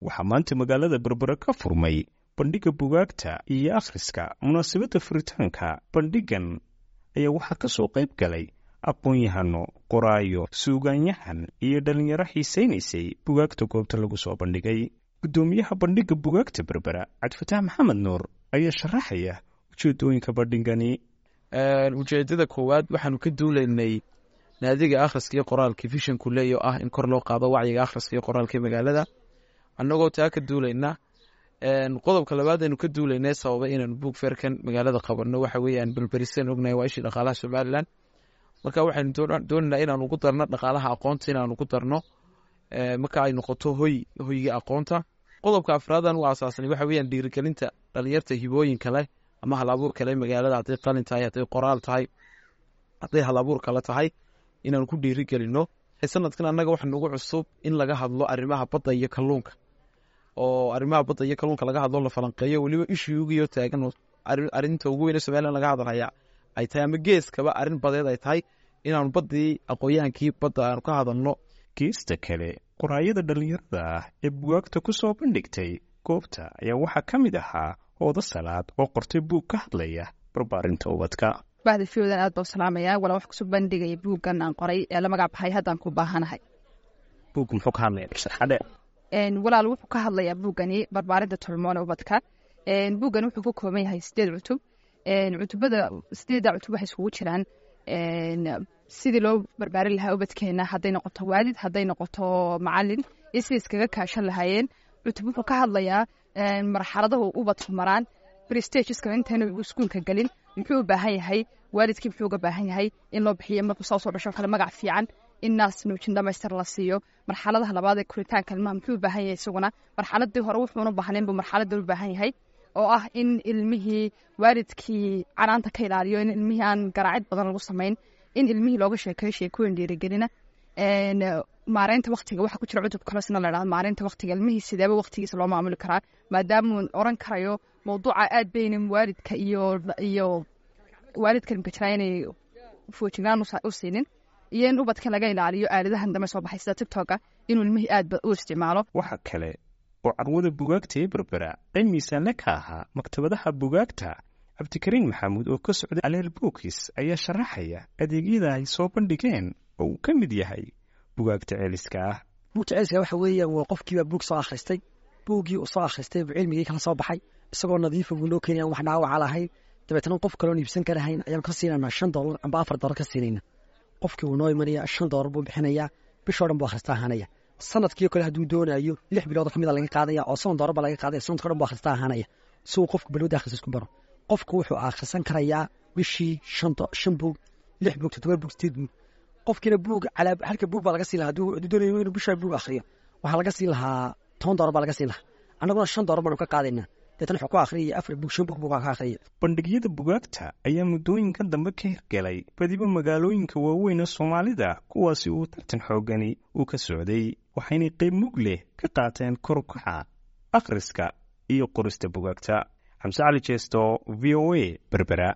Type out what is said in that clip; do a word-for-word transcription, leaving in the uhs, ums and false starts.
waxaa maanta magaalada berbera ka furmay bandhigga bugaagta iyo akhriska. munaasabadda furitaanka bandhiggan ayaa waxaa ka soo qayb galay aqoon-yahano, qoraayo, suugaanyahan iyo dhallinyaro xiisaynaysay bugaagta goobta lagu soo bandhigay. guddoomiyaha bandhigga bugaagta berbera cabdifataax maxamed nuur ayaa sharaxaya ujeedooyinka bandhigani. ujeedada koowaad waxaanu ka duulaynay naadiga akhriska iyo qoraalka vishanku leeyo ah in kor loo qaado wacyiga akhriska iyo qoraalka magaalada annagoo taa ka duulayna. qodobka labaad aynu ka duulaynay sababa inaanu buug feerkan magaalada qabanno waxa weeyaan balberiseen ognahay waa ishii dhaqaalaha somalilan, marka waxaynu doonaynaa inaanu ugu darno dhaqaalaha aqoonta, inaanu ugu darno marka ay noqoto hoy hoyga aqoonta. qodobka afraadan u asaasnay waxa weeyaan dhiirigelinta dhalinyarta hibooyinka leh ama halabuur kale magaalada, hadday qalin tahay, hadday qoraal tahay, hadday halabuur kale tahay, inaanu ku dhiirigelino. sanadkan annaga waxa nagu cusub in laga hadlo arrimaha badda iyo kalluunka, oo arrimaha badda iyo kalluunka laga hadlo la falanqeeyo, weliba ishuugiyo taagan arrinta ugu weyn ee somalilan laga hadlaya ay tahay ama geeskaba arrin badeed ay tahay inaanu baddii aqoon-yahankii badda aanu ka hadalno. geesta kale qoraayada dhallinyarada ah ee bugaagta ku soo bandhigtay goobta ayaa waxaa ka mid ahaa Hoodo Salaad oo qortay buug ka hadlaya barbaarinta ubadka. bahda fiyodan aad baa u salaamaya. walaa wax kusoo bandhigaya buuggan aan qoray ee la magac baxay haddaan ku baahanahay. buug muxuu ka hadlaya sharxade? walaal wuxuu ka hadlayaa buuggani barbaarinta tolmoon ubadka. buuggan wuxuu ka kooban yahay sideed cutub. cutubada sideedda cutub waxay isugu jiraan sidii loo barbaarin lahaa ubadkeena, hadday noqoto waalid, hadday noqoto macalin, iyo sidai iskaga kaashan lahaayeen. cutub wuxuu ka hadlayaa marxaladahu ubadku maraan prestageska intayna iskuulka gelin, muxuu u baahan yahay waalidkii, muxuu uga baahan yahay in loo bixiyo markuu soo soo dhasho kale magac fiican, in naas nuujin dhamaystir la siiyo. marxaladaha labaad ee koritaanka ilmaha muxuu u baahan yahay isaguna marxaladii hore wuxuuna baahnayn buu marxaladda u baahan yahay, oo ah in ilmihii waalidkii canaanta ka ilaaliyo, in ilmihii aan garaacid badan lagu samayn, in ilmihii looga sheekeeyo sheekooyin dhiirigelina. maareynta waktiga waxaa ku jira cutub kalesna la dhahdo maareynta waktiga. ilmihii sideeba waktigiisa loo maamuli karaa, maadaamuu oran karayo mawduuca aad baynan waalidka iyo iyo waalidka imka jiraa inay foojignaan u siinin, iyo in ubadka laga ilaaliyo aaladahan dambe soo baxay sida tiktoka, inuu ilmihii aad u isticmaalo. waxa kale oo carwada bugaagta ee berbera qayb miisaanle ka ahaa maktabadaha bugaagta. cabdikariin maxamuud oo ka socday aleel bookis ayaa sharaxaya adeegyada ay soo bandhigeen oo uu ka mid yahay bugaagta ceeliska ah. buugta ceeliska waxa weeyaan waa qofkiiba buug soo akhristay, buuggii uu soo akhristay buu cilmigii kala soo baxay isagoo nadiifa buu noo keenaya, wax dhaawaca lahayn. dabeetana qof kaloon iibsan karahayn ayaanu ka siinaynaa shan doolar amba afar doolar ka siinayna. qofkii wuu noo imanaya, shan doolar buu bixinayaa, bishoo dhan buu akhristaa ahaanaya. sanadkii kale hadduu doonayo lix bilood ka mida laga qaadaya oo soon doolar ba laga qaadaya, sanadkii dhan buu akhristaa ahaanaya si uu qofku balwada akhris isku baro. qofku wuxuu akhrisan karayaa bishii shan shan buug, lix buug, toddoba buug, sideed buug. qofkiina buug calaa halka buug baa laga sii lahaa hadduu doonayo inuu bishaa buug akhriyo, waxaa laga sii lahaa toban doolar baa laga sii lahaa. annaguna shan doolar baanu ka qaadaynaa, deetana wuxuu ku akhriyaya afar buug, shan buug buu ka akhriyay. bandhigyada bugaagta ayaa muddooyinka dambe ka hirgelay badiba magaalooyinka waaweyn ee Soomaalida, kuwaasi uu tartan xoogani uu ka socday, waxayna qayb mug leh ka qaateen kor u kaca akhriska iyo qorista bugaagta. xamse cali jeesto, V O A, Berbera.